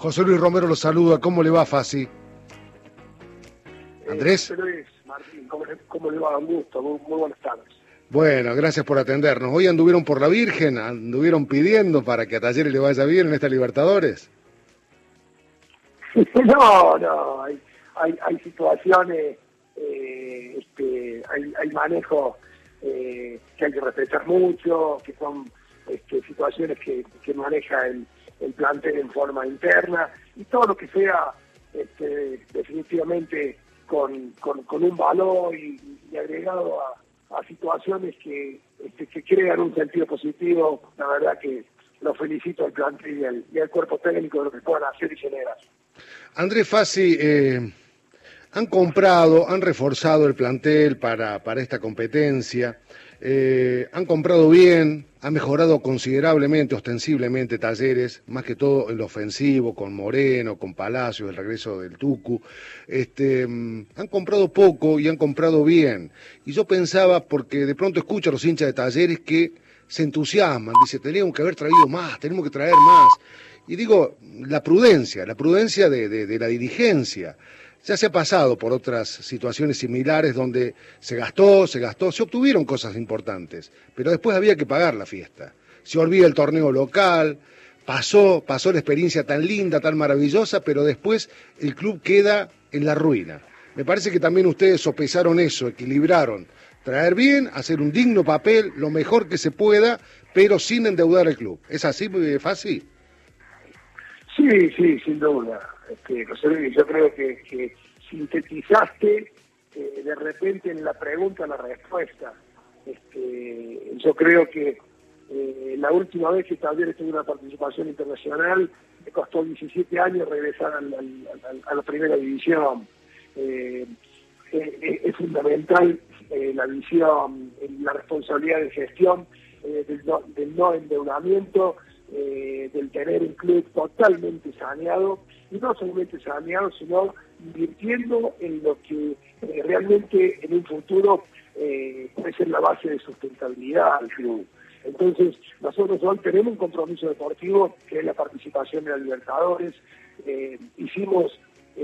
José Luis Romero lo saluda. ¿Cómo le va, Fasi? ¿Andrés? José Luis, Martín, ¿cómo le va? Un gusto, muy buenas tardes. Bueno, gracias por atendernos. Hoy anduvieron por la Virgen, anduvieron pidiendo para que a Talleres le vaya bien en esta Libertadores. No, hay situaciones, hay manejo que hay que respetar mucho, que son situaciones que maneja el plantel en forma interna, y todo lo que sea definitivamente con un valor y agregado a situaciones que crean un sentido positivo. La verdad que lo felicito al plantel y al cuerpo técnico de lo que puedan hacer y generar. Andrés, Fasi, han reforzado el plantel para esta competencia, han comprado bien, ha mejorado considerablemente, ostensiblemente Talleres, más que todo en lo ofensivo, con Moreno, con Palacios, el regreso del Tucu. Han comprado poco y han comprado bien. Y yo pensaba, porque de pronto escucho a los hinchas de Talleres que se entusiasman, dice, teníamos que haber traído más, tenemos que traer más. Y digo, la prudencia de la dirigencia. Ya se ha pasado por otras situaciones similares donde se gastó, se obtuvieron cosas importantes, pero después había que pagar la fiesta. Se olvida el torneo local, pasó la experiencia tan linda, tan maravillosa, pero después el club queda en la ruina. Me parece que también ustedes sopesaron eso, equilibraron, traer bien, hacer un digno papel, lo mejor que se pueda, pero sin endeudar el club. ¿Es así, muy fácil? Sí, sin duda. José Luis, yo creo que sintetizaste de repente en la pregunta la respuesta. Yo creo que la última vez que Talleres tuvo una participación internacional me costó 17 años regresar a la primera división. Es fundamental la visión, la responsabilidad de gestión del no endeudamiento, del tener un club totalmente saneado, y no solamente saneado, sino invirtiendo en lo que realmente en un futuro puede ser la base de sustentabilidad del club. Entonces, nosotros hoy tenemos un compromiso deportivo que es la participación en la Libertadores. Hicimos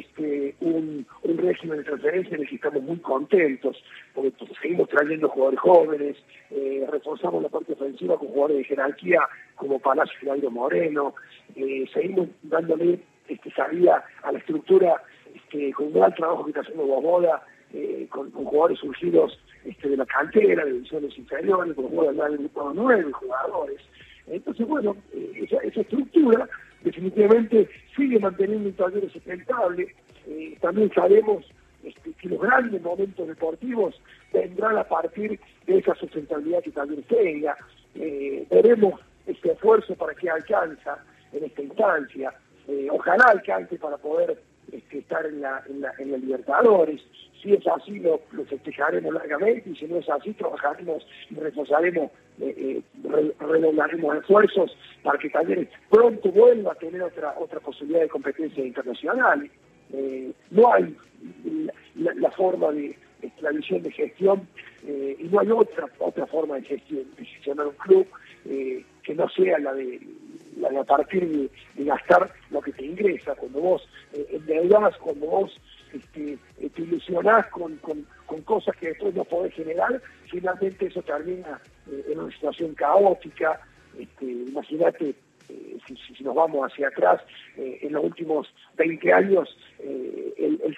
un régimen de transferencia en el que estamos muy contentos, porque seguimos trayendo jugadores jóvenes, reforzamos la parte ofensiva con jugadores de jerarquía como Palacio y Jairo Moreno, seguimos dándole salida a la estructura con un gran trabajo que está haciendo Boboda, con jugadores surgidos de la cantera, de divisiones inferiores, con jugadores del grupo 9 jugadores. Entonces, bueno, esa estructura definitivamente sigue manteniendo un Talleres sustentable. También sabemos que los grandes momentos deportivos vendrán a partir de esa sustentabilidad que Talleres tenga. Veremos este esfuerzo para que alcanza en esta instancia. Ojalá alcance para poder estar en la Libertadores. Si es así, lo festejaremos largamente, y si no es así, trabajaremos y reforzaremos, redoblaremos esfuerzos para que Talleres pronto vuelva a tener otra posibilidad de competencia internacional. No hay la forma de la visión de gestión, y no hay otra forma de gestionar un club que no sea la de a partir de gastar lo que te ingresa. Cuando vos endeudás, cuando vos te ilusionás con cosas que después no podés generar, finalmente eso termina en una situación caótica. Imagínate, si nos vamos hacia atrás, en los últimos 20 años, el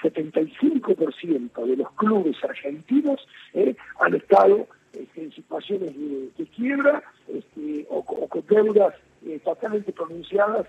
75% de los clubes argentinos han estado en situaciones de quiebra, o con deudas totalmente pronunciadas,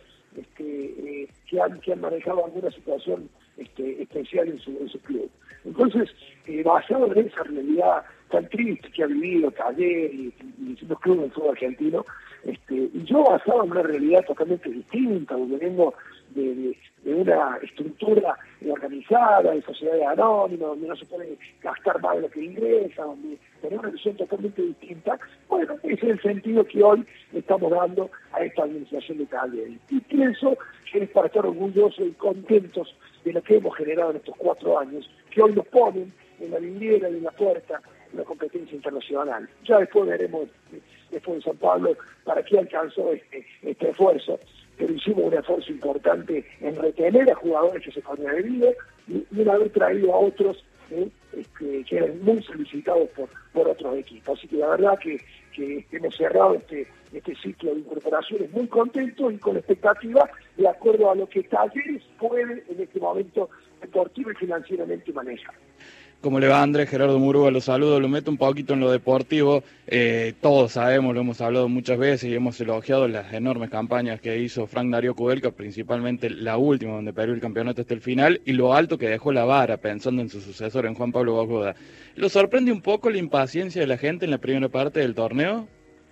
que han manejado alguna situación especial en su club. Entonces, basado en esa realidad tan triste que ha vivido Talleres y los clubes del fútbol argentino, y yo basado en una realidad totalmente distinta, donde vengo de una estructura organizada, de sociedades anónimas, donde no se puede gastar más de lo que ingresa, donde tenemos una visión totalmente distinta. Bueno, ese es el sentido que hoy le estamos dando a esta administración de Talleres. Y pienso que es para estar orgullosos y contentos de lo que hemos generado en estos 4 años, que hoy nos ponen en la vidriera y en la puerta de la competencia internacional. Ya después veremos, después de San Pablo, para qué alcanzó este esfuerzo. pero hicimos un esfuerzo importante en retener a jugadores que se ponían de vida y en haber traído a otros que eran muy solicitados por otros equipos. Así que la verdad que hemos cerrado este ciclo de incorporaciones muy contentos y con expectativa de acuerdo a lo que Talleres puede en este momento deportivo y financieramente manejar. ¿Cómo le va, Andrés? Gerardo Murúa, lo saludo, lo meto un poquito en lo deportivo. Todos sabemos, lo hemos hablado muchas veces y hemos elogiado las enormes campañas que hizo Frank Darío Kudelka, principalmente la última, donde perdió el campeonato hasta el final, y lo alto que dejó la vara, pensando en su sucesor, en Juan Pablo Bogada. ¿Lo sorprende un poco la impaciencia de la gente en la primera parte del torneo?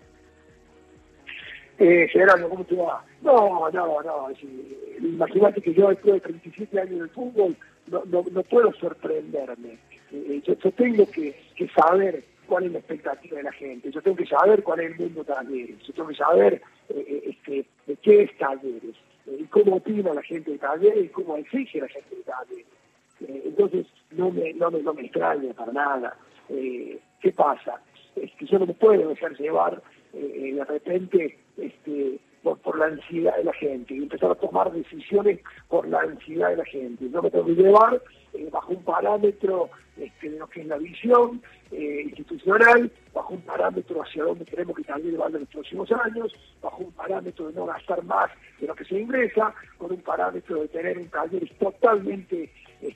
Gerardo, ¿cómo te va? No. Imagínate que yo después de 37 años de fútbol no puedo sorprenderme. Yo tengo que saber cuál es la expectativa de la gente, yo tengo que saber cuál es el mundo de Talleres, yo tengo que saber de qué es Talleres, y cómo opina la gente de Talleres y cómo exige la gente de Talleres. Entonces no me extraña para nada. ¿Qué pasa? Es que yo no me puedo dejar llevar de repente por la ansiedad de la gente y empezar a tomar decisiones por la ansiedad de la gente. Yo me tengo que llevar bajo un parámetro de lo que es la visión institucional, bajo un parámetro hacia dónde queremos que Talleres vaya en los próximos años, bajo un parámetro de no gastar más de lo que se ingresa, con un parámetro de tener un Talleres totalmente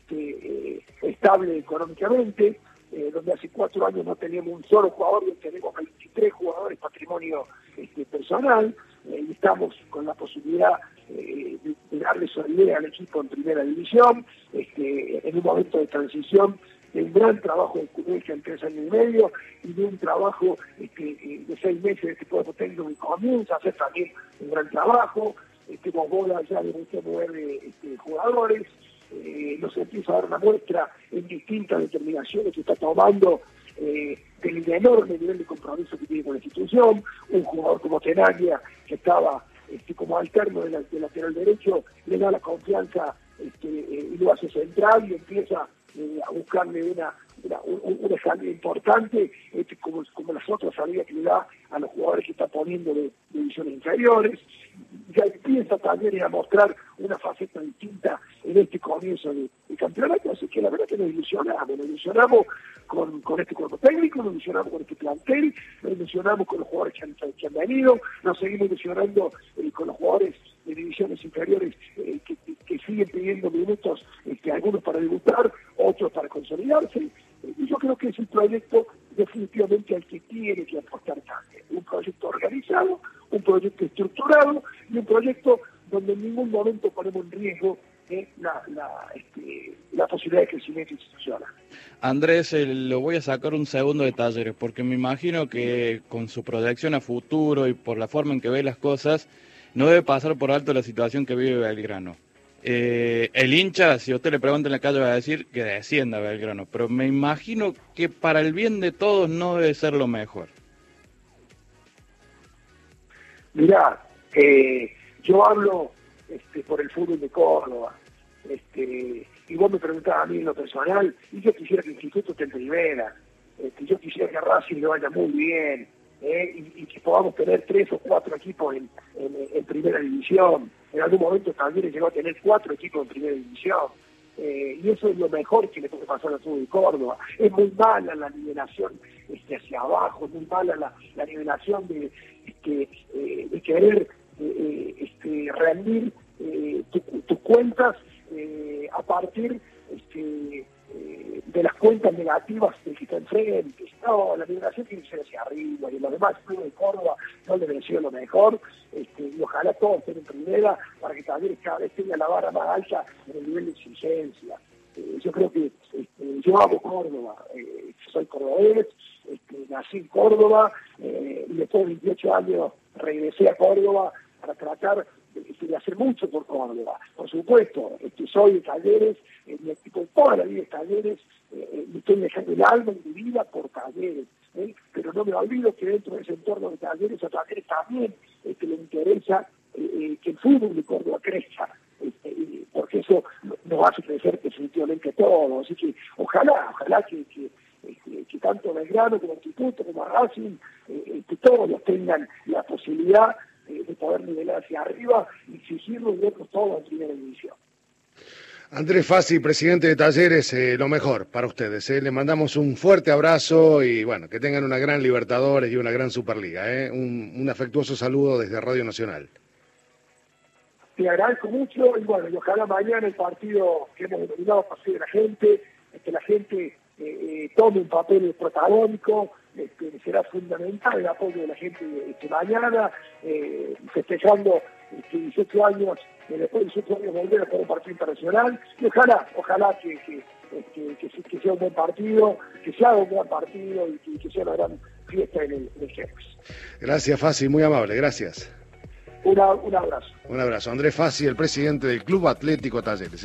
estable económicamente, donde hace 4 años no teníamos un solo jugador y hoy tenemos 23 jugadores patrimonio personal, y estamos con la posibilidad de darle solidez al equipo en primera división, en un momento de transición, de un gran trabajo de Kudelka en 3 años y medio y de un trabajo de 6 meses de este cuerpo técnico que comienza a hacer también un gran trabajo. Bogola ya debutó 9 jugadores. Nos empieza a dar una muestra en distintas determinaciones que está tomando del enorme nivel de compromiso que tiene con la institución. Un jugador como Tenaglia, que estaba como alterno de lateral derecho, le da la confianza y lo hace central y empieza a buscarle una salida importante, como las otras salidas que le da a los jugadores que está poniendo de divisiones inferiores. Ya empieza también a mostrar una faceta distinta en este comienzo de campeonato, así que la verdad que nos ilusionamos con este cuerpo técnico, nos ilusionamos con este plantel, nos ilusionamos con los jugadores que han venido, nos seguimos ilusionando con los jugadores de divisiones inferiores que siguen pidiendo minutos, algunos para debutar, otros para consolidarse, y yo creo que es un proyecto definitivamente al que tiene que apostar Talleres, un proyecto organizado, un proyecto estructurado y un proyecto donde en ningún momento ponemos en riesgo la posibilidad de crecimiento institucional. Andrés, lo voy a sacar un segundo de Talleres, porque me imagino que con su proyección a futuro y por la forma en que ve las cosas, no debe pasar por alto la situación que vive Belgrano. El hincha, si usted le pregunta en la calle, va a decir que descienda Belgrano, pero me imagino que para el bien de todos no debe ser lo mejor. Mirá, yo hablo por el fútbol de Córdoba, y vos me preguntabas a mí en lo personal, y yo quisiera que el instituto esté en primera, yo quisiera que a Racing le vaya muy bien, y que podamos tener 3 o 4 equipos en primera división. En algún momento también llegó a tener 4 equipos en primera división, y eso es lo mejor que le puede pasar al fútbol de Córdoba. Es muy mala la nivelación hacia abajo, es muy mala la nivelación de querer rendir tus cuentas a partir de las cuentas negativas del que está enfrente. No, la migración tiene que ser hacia arriba, y los demás clubes de Córdoba no deben ser lo mejor, y ojalá todos estén en primera para que Talleres cada vez tenga la vara más alta en el nivel de exigencia. Yo creo que yo amo Córdoba, soy cordobés, nací en Córdoba, y después de 28 años regresé a Córdoba para tratar de hacer mucho por Córdoba. Por supuesto, soy de Talleres, mi equipo toda la vida es Talleres, me estoy dejando el alma y mi vida por Talleres, pero no me olvido que dentro de ese entorno de Talleres, a Talleres también le interesa que el fútbol de Córdoba crezca, porque eso nos hace crecer definitivamente todo. Así que ojalá que tanto Belgrano como Instituto como Racing, que todos tengan la posibilidad de poder nivelar hacia arriba y exigirlo y otros todos en primera división. Andrés Fassi, presidente de Talleres, lo mejor para ustedes. Le mandamos un fuerte abrazo y bueno, que tengan una gran Libertadores y una gran Superliga. Un afectuoso saludo desde Radio Nacional. Te agradezco mucho y bueno, y ojalá mañana el partido que hemos denominado Paseo de la Gente, que la gente tome un papel protagónico, será fundamental el apoyo de la gente mañana, festejando 18 años, después de 18 años volver a jugar un partido internacional, y ojalá que sea un buen partido, que se haga un buen partido y que sea una gran fiesta en el Génesis. Gracias, Fassi, muy amable, gracias. Un abrazo. Un abrazo. Andrés Fassi, el presidente del Club Atlético Talleres.